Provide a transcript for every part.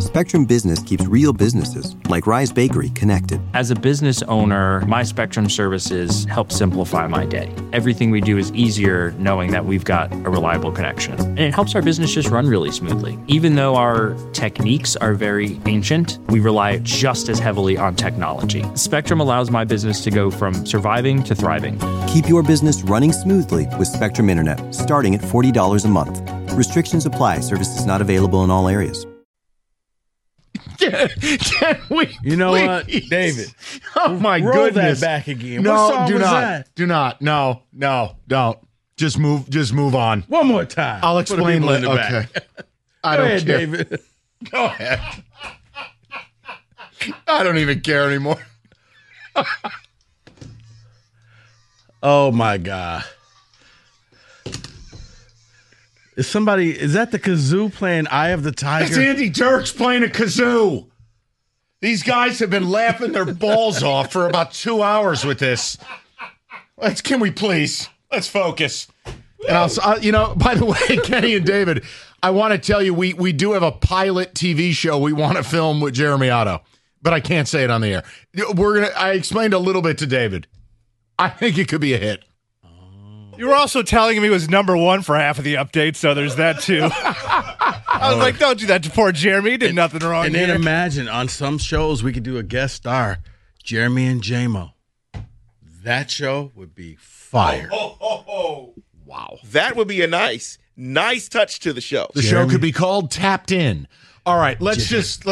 Spectrum Business keeps real businesses, like Rise Bakery, connected. As a business owner, my Spectrum services help simplify my day. Everything we do is easier knowing that we've got a reliable connection. And it helps our business just run really smoothly. Even though our techniques are very ancient, we rely just as heavily on technology. Spectrum allows my business to go from surviving to thriving. Keep your business running smoothly with Spectrum Internet, starting at $40 a month. Restrictions apply. Services not available in all areas. Can we? You know please? what, David? Oh my roll goodness! That back again. No, what song do was not. that? Do not. No, don't. Just move on. One more time. I'll explain later. Okay. I don't care. David. Go ahead. I don't even care anymore. Oh my God. Is that the kazoo playing Eye of the Tiger? It's Andy Dirks playing a kazoo. These guys have been laughing their balls off for about 2 hours with this. Can we please? Let's focus. And I'll by the way, Kenny and David, I want to tell you, we do have a pilot TV show we want to film with Jeremy Otto, but I can't say it on the air. I explained a little bit to David. I think it could be a hit. You were also telling him he was number one for half of the update, so there's that too. I was like, don't do that to poor Jeremy. He did nothing wrong. And here. then imagine on some shows we could do a guest star, Jeremy and J-Mo. That show would be fire. Wow. That would be a nice touch to the show. The show could be called Tapped In. All right, let's just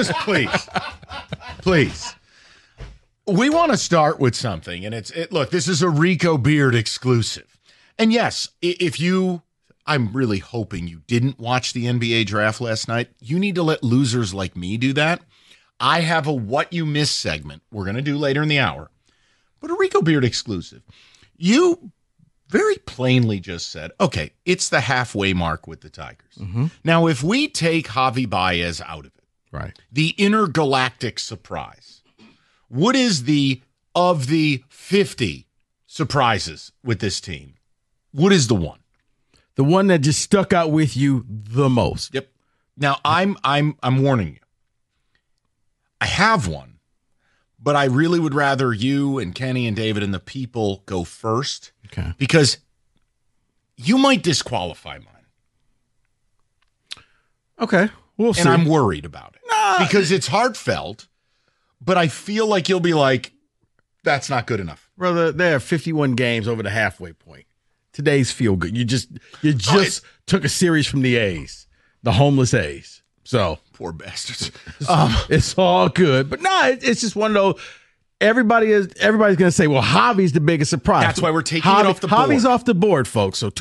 please. We want to start with something, and look, this is a Rico Beard exclusive. And yes, I'm really hoping you didn't watch the NBA draft last night. You need to let losers like me do that. I have a What You Missed segment we're going to do later in the hour, but a Rico Beard exclusive. You very plainly just said, okay, it's the halfway mark with the Tigers. Mm-hmm. Now, if we take Javi Baez out of it, right, the intergalactic surprise, what is of the 50 surprises with this team, what is the one? The one that just stuck out with you the most. Yep. Now I'm warning you. I have one, but I really would rather you and Kenny and David and the people go first. Okay. Because you might disqualify mine. Okay. We'll see. And I'm worried about it. Because it's heartfelt, but I feel like you'll be like, that's not good enough. Brother, there are 51 games over the halfway point. Today's feel good. You just took a series from the A's, the homeless A's. So poor bastards. It's all good, but it's just one of those. Everybody's going to say, well, Javi's the biggest surprise. That's why we're taking it off the board. Javi's off the board, folks. So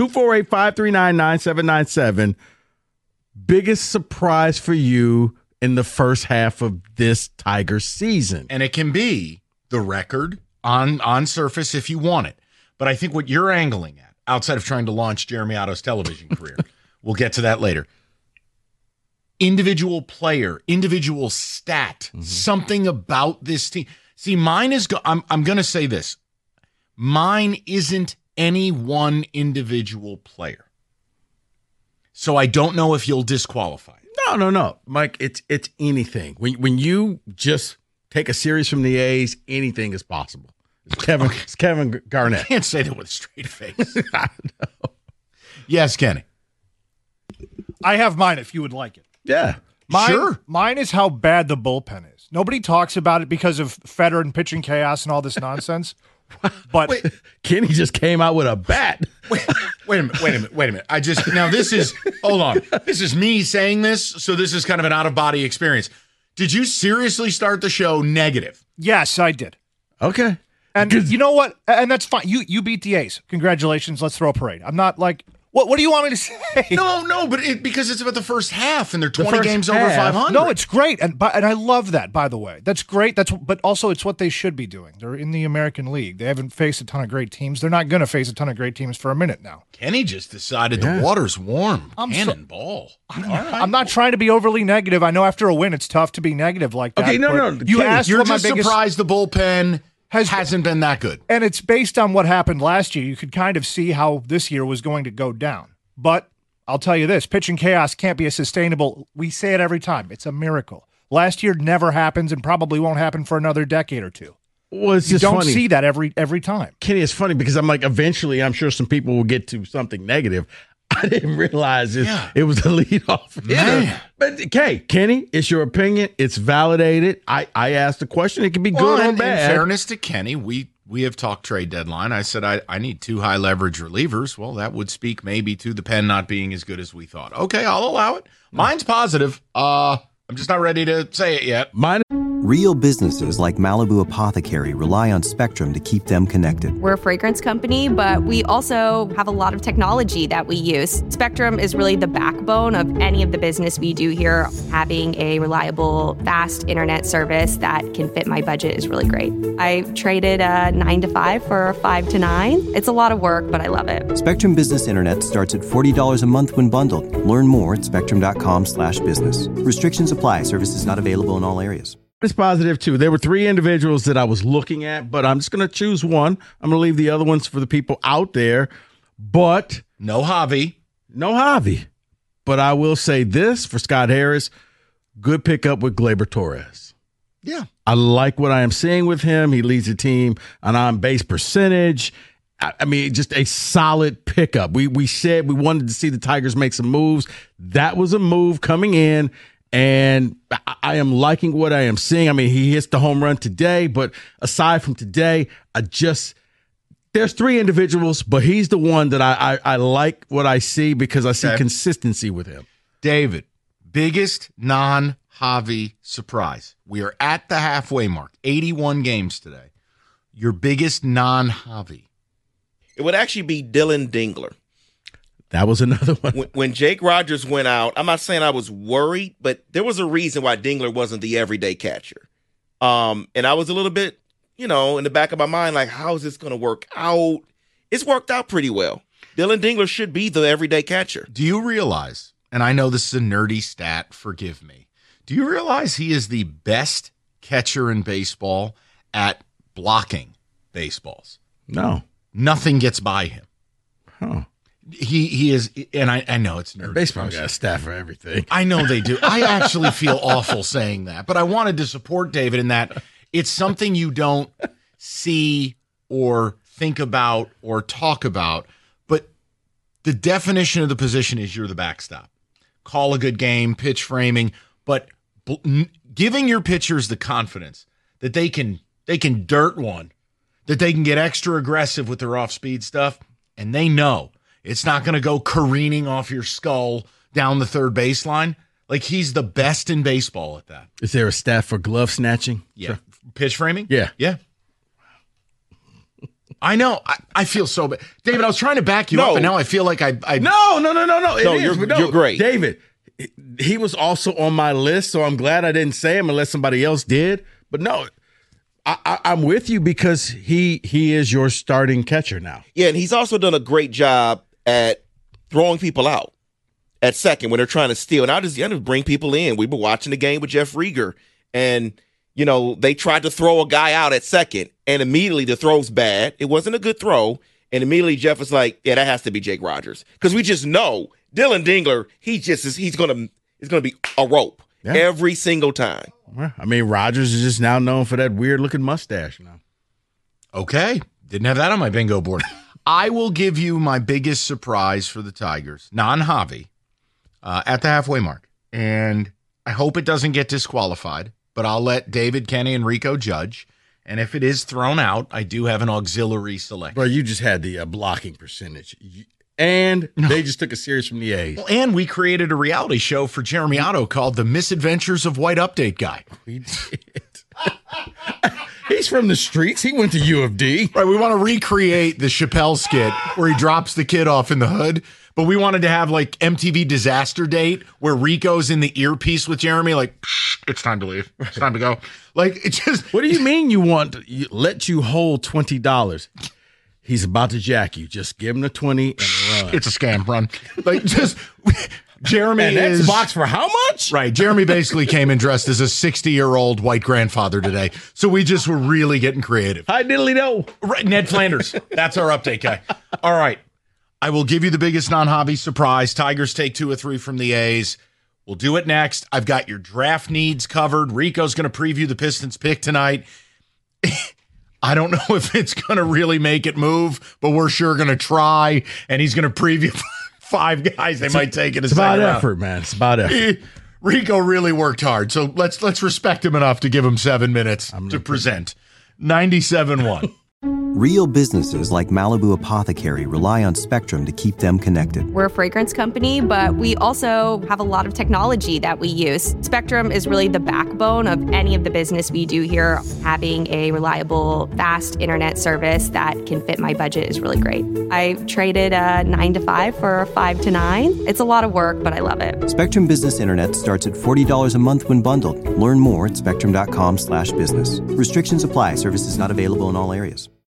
248-539-9797. Biggest surprise for you in the first half of this Tigers season. And it can be the record on surface if you want it. But I think what you're angling at, outside of trying to launch Jeremy Otto's television career, we'll get to that later. Individual player, individual stat, something about this team. See, mine is, I'm going to say this. Mine isn't any one individual player. So I don't know if you'll disqualify it. No. Mike, it's anything. When you just take a series from the A's, anything is possible. It's Kevin Garnett. I can't say that with a straight face. I know. Yes, Kenny. I have mine if you would like it. Yeah. Sure. Mine is how bad the bullpen is. Nobody talks about it because of Federer and pitching chaos and all this nonsense. But Kenny just came out with a bat. Wait a minute. Hold on. This is me saying this, so this is kind of an out-of-body experience. Did you seriously start the show negative? Yes, I did. Okay. And you know what? And that's fine. You beat the A's. Congratulations. Let's throw a parade. I'm not like, what do you want me to say? No, but because it's about the first half and they're 20 games over 500. No, it's great. And I love that, by the way. That's great. But also it's what they should be doing. They're in the American League. They haven't faced a ton of great teams. They're not going to face a ton of great teams for a minute now. Kenny just decided the water's warm. Cannonball. I'm not trying to be overly negative. I know after a win it's tough to be negative like that. Okay, no. You Kenny, asked you're what just my biggest surprised the bullpen hasn't been that good. And it's based on what happened last year. You could kind of see how this year was going to go down. But I'll tell you this, pitching chaos can't be a sustainable. We say it every time. It's a miracle. Last year never happens and probably won't happen for another decade or two. Well, it's You just don't funny. see that every time. Kenny, it's funny because I'm like, eventually, I'm sure some people will get to something negative. I didn't realize it was the leadoff hitter. Man. But, okay, Kenny, it's your opinion. It's validated. I asked the question. It can be good or in bad. fairness to Kenny, we have talked trade deadline. I said I need 2 high leverage relievers. Well, that would speak maybe to the pen not being as good as we thought. Okay, I'll allow it. Mine's positive. I'm just not ready to say it yet. Mine. Real businesses like Malibu Apothecary rely on Spectrum to keep them connected. We're a fragrance company, but we also have a lot of technology that we use. Spectrum is really the backbone of any of the business we do here. Having a reliable, fast internet service that can fit my budget is really great. I traded a 9 to 5 for a 5 to 9. It's a lot of work, but I love it. Spectrum Business Internet starts at $40 a month when bundled. Learn more at spectrum.com/business. Restrictions apply. Services not available in all areas. It's positive, too. There were 3 individuals that I was looking at, but I'm just going to choose one. I'm going to leave the other ones for the people out there. But No Javi. no Javi. But I will say this for Scott Harris, good pickup with Gleyber Torres. Yeah. I like what I am seeing with him. He leads the team on on-base percentage. I mean, just a solid pickup. We said we wanted to see the Tigers make some moves. That was a move coming in, and I am liking what I am seeing. I mean, he hits the home run today, but aside from today, there's 3 individuals, but he's the one that I like what I see because I see consistency with him. David, biggest non-Javi surprise. We are at the halfway mark, 81 games today. Your biggest non-Javi. It would actually be Dylan Dingler. That was another one. When Jake Rogers went out, I'm not saying I was worried, but there was a reason why Dingler wasn't the everyday catcher. And I was a little bit, in the back of my mind, like, how is this going to work out? It's worked out pretty well. Dylan Dingler should be the everyday catcher. Do you realize, and I know this is a nerdy stat, forgive me, do you realize he is the best catcher in baseball at blocking baseballs? No. Nothing gets by him. Huh. He is, and I know it's nerdy. Baseball got a staff for everything. I know they do. I actually feel awful saying that, but I wanted to support David in that it's something you don't see or think about or talk about, but the definition of the position is you're the backstop. Call a good game, pitch framing, but giving your pitchers the confidence that they can dirt one, that they can get extra aggressive with their off-speed stuff, and they know it's not going to go careening off your skull down the third baseline. Like, he's the best in baseball at that. Is there a staff for glove snatching? Yeah. Pitch framing? Yeah. Yeah. I know. I feel so bad. David, I was trying to back you up, and now I feel like I No. You're great. David, he was also on my list, so I'm glad I didn't say him unless somebody else did. But no, I'm with you because he is your starting catcher now. Yeah, and he's also done a great job at throwing people out at second when they're trying to steal. And I just bring people in. We were watching the game with Jeff Rieger, and they tried to throw a guy out at second, and immediately the throw's bad. It wasn't a good throw, and immediately Jeff was like, "Yeah, that has to be Jake Rogers," because we just know Dylan Dingler. He's gonna be a rope every single time. I mean, Rogers is just now known for that weird looking mustache now. Okay. Didn't have that on my bingo board. I will give you my biggest surprise for the Tigers, non-Javi, at the halfway mark. And I hope it doesn't get disqualified, but I'll let David, Kenny, and Rico judge. And if it is thrown out, I do have an auxiliary selection. Bro, you just had the blocking percentage. And they just took a series from the A's. Well, and we created a reality show for Jeremy Otto called The Misadventures of White Update Guy. We did. He's from the streets. He went to U of D. Right, we want to recreate the Chappelle skit where he drops the kid off in the hood, but we wanted to have like MTV Disaster Date where Rico's in the earpiece with Jeremy, like, it's time to leave. It's time to go. Like, it just... What do you mean you want to let you hold $20? He's about to jack you. Just give him the 20 and run. It's a scam, run. Like, just... Jeremy and is... Xbox for how much? Right. Jeremy basically came in dressed as a 60-year-old white grandfather today. So we just were really getting creative. Hi, diddly-do. Right, Ned Flanders. That's our update guy. All right. I will give you the biggest non-hobby surprise. Tigers take 2 or 3 from the A's. We'll do it next. I've got your draft needs covered. Rico's going to preview the Pistons pick tonight. I don't know if it's going to really make it move, but we're sure going to try. And he's going to preview 5 guys they might take in a second round. It's about effort, man. It's about effort. Rico really worked hard. So let's respect him enough to give him 7 minutes to present. 97.1. Real businesses like Malibu Apothecary rely on Spectrum to keep them connected. We're a fragrance company, but we also have a lot of technology that we use. Spectrum is really the backbone of any of the business we do here. Having a reliable, fast internet service that can fit my budget is really great. I traded a 9 to 5 for a 5 to 9. It's a lot of work, but I love it. Spectrum Business Internet starts at $40 a month when bundled. Learn more at spectrum.com/business. Restrictions apply. Services not available in all areas.